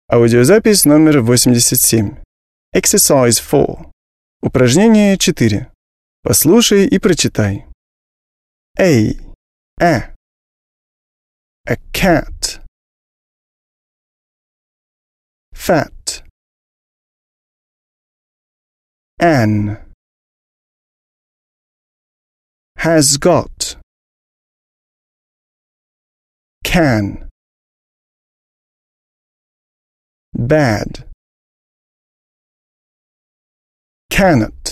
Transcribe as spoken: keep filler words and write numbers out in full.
Аудиозапись номер восемьдесят семь. Exercise four. Упражнение четыре. Послушай и прочитай. A. A. A cat. Fat. An. Has got. Can. Bad. Cannot.